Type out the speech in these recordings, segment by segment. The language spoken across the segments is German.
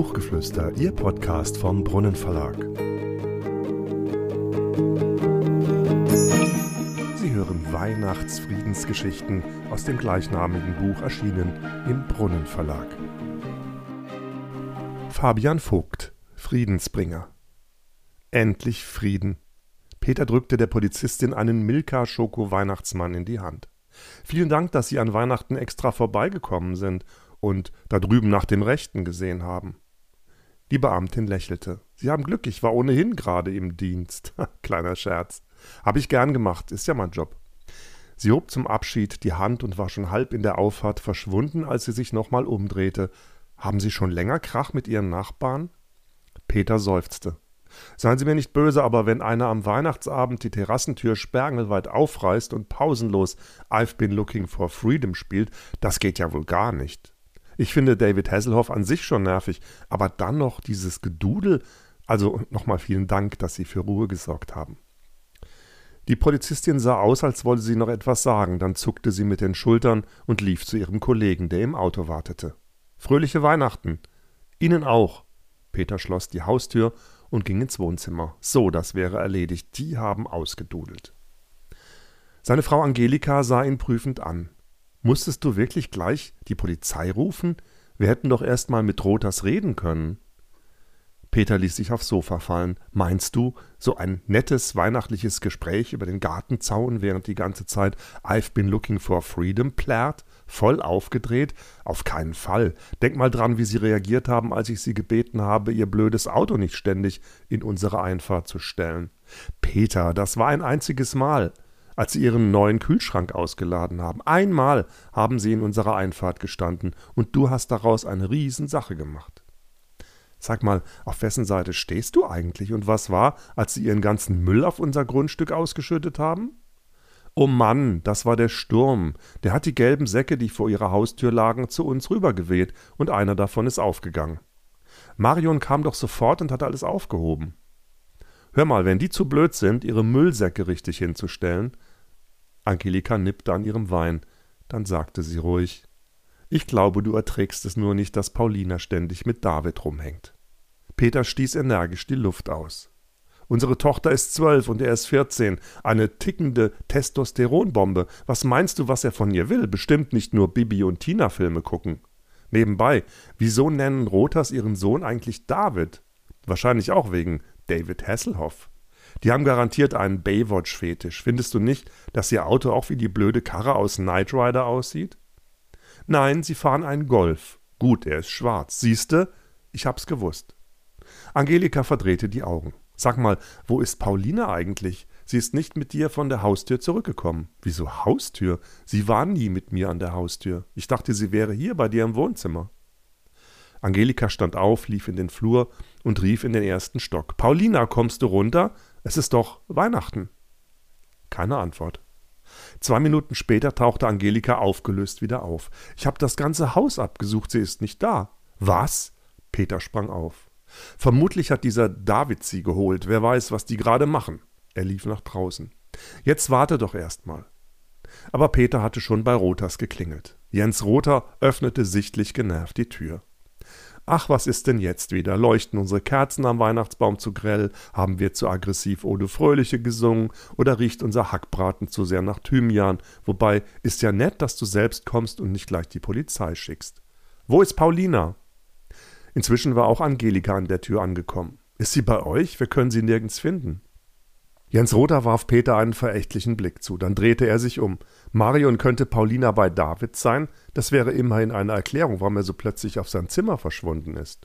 Buchgeflüster, Ihr Podcast vom Brunnenverlag. Sie hören Weihnachtsfriedensgeschichten aus dem gleichnamigen Buch, erschienen im Brunnenverlag. Fabian Vogt, Friedensbringer. Endlich Frieden. Peter drückte der Polizistin einen Milka-Schoko-Weihnachtsmann in die Hand. Vielen Dank, dass Sie an Weihnachten extra vorbeigekommen sind und da drüben nach dem Rechten gesehen haben. Die Beamtin lächelte. Sie haben Glück, ich war ohnehin gerade im Dienst. Kleiner Scherz. Hab ich gern gemacht, ist ja mein Job. Sie hob zum Abschied die Hand und war schon halb in der Auffahrt verschwunden, als sie sich nochmal umdrehte. Haben Sie schon länger Krach mit Ihren Nachbarn? Peter seufzte. Seien Sie mir nicht böse, aber wenn einer am Weihnachtsabend die Terrassentür sperrangelweit aufreißt und pausenlos I've been looking for freedom spielt, das geht ja wohl gar nicht. Ich finde David Hasselhoff an sich schon nervig, aber dann noch dieses Gedudel. Also nochmal vielen Dank, dass Sie für Ruhe gesorgt haben. Die Polizistin sah aus, als wolle sie noch etwas sagen, dann zuckte sie mit den Schultern und lief zu ihrem Kollegen, der im Auto wartete. Fröhliche Weihnachten. Ihnen auch. Peter schloss die Haustür und ging ins Wohnzimmer. So, das wäre erledigt. Die haben ausgedudelt. Seine Frau Angelika sah ihn prüfend an. Musstest du wirklich gleich die Polizei rufen? Wir hätten doch erst mal mit Rothers reden können. Peter ließ sich aufs Sofa fallen. Meinst du, so ein nettes weihnachtliches Gespräch über den Gartenzaun, während die ganze Zeit I've been looking for freedom plärrt? Voll aufgedreht? Auf keinen Fall. Denk mal dran, wie sie reagiert haben, als ich sie gebeten habe, ihr blödes Auto nicht ständig in unsere Einfahrt zu stellen. Peter, das war ein einziges Mal, als sie ihren neuen Kühlschrank ausgeladen haben. Einmal haben sie in unserer Einfahrt gestanden und du hast daraus eine Riesensache gemacht. Sag mal, auf wessen Seite stehst du eigentlich und was war, als sie ihren ganzen Müll auf unser Grundstück ausgeschüttet haben? Oh Mann, das war der Sturm. Der hat die gelben Säcke, die vor ihrer Haustür lagen, zu uns rübergeweht und einer davon ist aufgegangen. Marion kam doch sofort und hat alles aufgehoben. Hör mal, wenn die zu blöd sind, ihre Müllsäcke richtig hinzustellen. Angelika nippte an ihrem Wein. Dann sagte sie ruhig: Ich glaube, du erträgst es nur nicht, dass Paulina ständig mit David rumhängt. Peter stieß energisch die Luft aus. Unsere Tochter ist 12 und er ist 14. Eine tickende Testosteronbombe. Was meinst du, was er von ihr will? Bestimmt nicht nur Bibi- und Tina-Filme gucken. Nebenbei, wieso nennen Rothers ihren Sohn eigentlich David? Wahrscheinlich auch wegen David Hasselhoff. Die haben garantiert einen Baywatch-Fetisch. Findest du nicht, dass ihr Auto auch wie die blöde Karre aus Knight Rider aussieht? Nein, sie fahren einen Golf. Gut, er ist schwarz. Siehste, ich hab's gewusst. Angelika verdrehte die Augen. Sag mal, wo ist Paulina eigentlich? Sie ist nicht mit dir von der Haustür zurückgekommen. Wieso Haustür? Sie war nie mit mir an der Haustür. Ich dachte, sie wäre hier bei dir im Wohnzimmer. Angelika stand auf, lief in den Flur und rief in den ersten Stock. Paulina, kommst du runter? Es ist doch Weihnachten. Keine Antwort. 2 Minuten später tauchte Angelika aufgelöst wieder auf. Ich habe das ganze Haus abgesucht, sie ist nicht da. Was? Peter sprang auf. Vermutlich hat dieser David sie geholt. Wer weiß, was die gerade machen. Er lief nach draußen. Jetzt warte doch erst mal. Aber Peter hatte schon bei Rothers geklingelt. Jens Rother öffnete sichtlich genervt die Tür. Ach, was ist denn jetzt wieder? Leuchten unsere Kerzen am Weihnachtsbaum zu grell? Haben wir zu aggressiv Ode Fröhliche gesungen? Oder riecht unser Hackbraten zu sehr nach Thymian? Wobei, ist ja nett, dass du selbst kommst und nicht gleich die Polizei schickst. Wo ist Paulina? Inzwischen war auch Angelika an der Tür angekommen. Ist sie bei euch? Wir können sie nirgends finden. Jens Rother warf Peter einen verächtlichen Blick zu. Dann drehte er sich um. Marion könnte Paulina bei David sein? Das wäre immerhin eine Erklärung, warum er so plötzlich auf sein Zimmer verschwunden ist.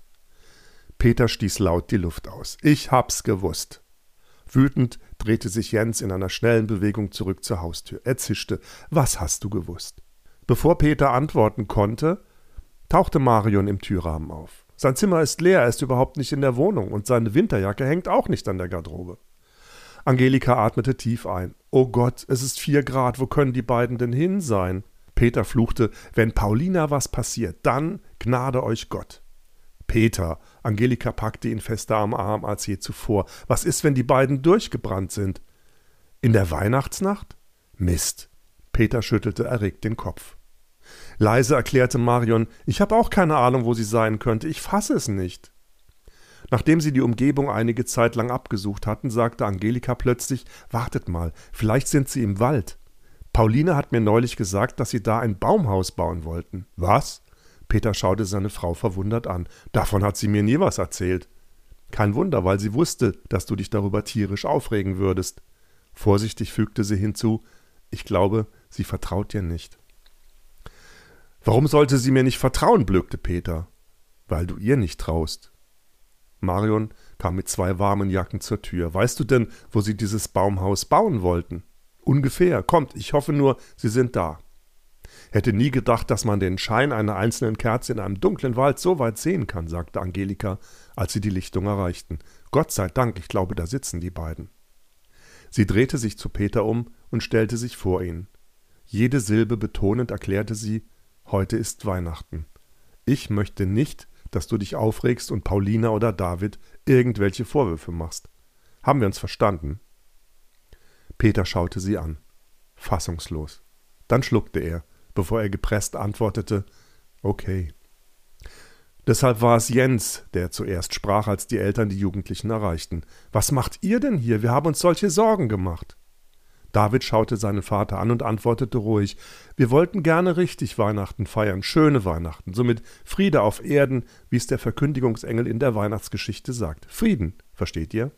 Peter stieß laut die Luft aus. Ich hab's gewusst. Wütend drehte sich Jens in einer schnellen Bewegung zurück zur Haustür. Er zischte. Was hast du gewusst? Bevor Peter antworten konnte, tauchte Marion im Türrahmen auf. Sein Zimmer ist leer, er ist überhaupt nicht in der Wohnung und seine Winterjacke hängt auch nicht an der Garderobe. Angelika atmete tief ein. Oh Gott, es ist 4 Grad, wo können die beiden denn hin sein? Peter fluchte, wenn Paulina was passiert, dann gnade euch Gott. Peter, Angelika packte ihn fester am Arm als je zuvor. Was ist, wenn die beiden durchgebrannt sind? In der Weihnachtsnacht? Mist. Peter schüttelte erregt den Kopf. Leise erklärte Marion, ich habe auch keine Ahnung, wo sie sein könnte, ich fasse es nicht. Nachdem sie die Umgebung einige Zeit lang abgesucht hatten, sagte Angelika plötzlich, wartet mal, vielleicht sind sie im Wald. Pauline hat mir neulich gesagt, dass sie da ein Baumhaus bauen wollten. Was? Peter schaute seine Frau verwundert an. Davon hat sie mir nie was erzählt. Kein Wunder, weil sie wusste, dass du dich darüber tierisch aufregen würdest. Vorsichtig fügte sie hinzu, ich glaube, sie vertraut dir nicht. Warum sollte sie mir nicht vertrauen, blökte Peter. Weil du ihr nicht traust. Marion kam mit 2 warmen Jacken zur Tür. Weißt du denn, wo sie dieses Baumhaus bauen wollten? Ungefähr. Kommt, ich hoffe nur, sie sind da. Hätte nie gedacht, dass man den Schein einer einzelnen Kerze in einem dunklen Wald so weit sehen kann, sagte Angelika, als sie die Lichtung erreichten. Gott sei Dank, ich glaube, da sitzen die beiden. Sie drehte sich zu Peter um und stellte sich vor ihn. Jede Silbe betonend erklärte sie, heute ist Weihnachten. Ich möchte nicht, dass du dich aufregst und Paulina oder David irgendwelche Vorwürfe machst. Haben wir uns verstanden? Peter schaute sie an, fassungslos. Dann schluckte er, bevor er gepresst antwortete, okay. Deshalb war es Jens, der zuerst sprach, als die Eltern die Jugendlichen erreichten. Was macht ihr denn hier? Wir haben uns solche Sorgen gemacht. David schaute seinen Vater an und antwortete ruhig, wir wollten gerne richtig Weihnachten feiern, schöne Weihnachten, somit Friede auf Erden, wie es der Verkündigungsengel in der Weihnachtsgeschichte sagt. Frieden, versteht ihr?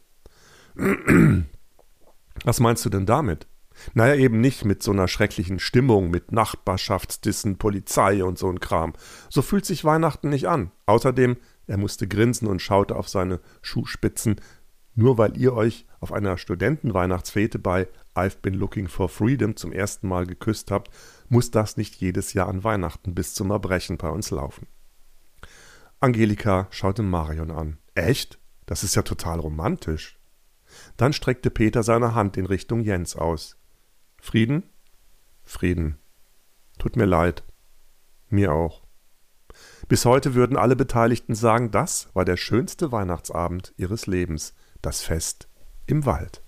Was meinst du denn damit? Naja, eben nicht mit so einer schrecklichen Stimmung, mit Nachbarschaftsdissen, Polizei und so ein Kram. So fühlt sich Weihnachten nicht an. Außerdem, er musste grinsen und schaute auf seine Schuhspitzen, nur weil ihr euch auf einer Studentenweihnachtsfete bei I've been looking for freedom zum ersten Mal geküsst habt, muss das nicht jedes Jahr an Weihnachten bis zum Erbrechen bei uns laufen. Angelika schaute Marion an. Echt? Das ist ja total romantisch. Dann streckte Peter seine Hand in Richtung Jens aus. Frieden? Frieden. Tut mir leid. Mir auch. Bis heute würden alle Beteiligten sagen, das war der schönste Weihnachtsabend ihres Lebens, das Fest im Wald.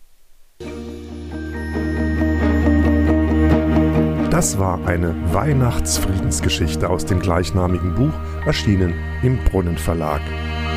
Das war eine Weihnachtsfriedensgeschichte aus dem gleichnamigen Buch, erschienen im Brunnen Verlag.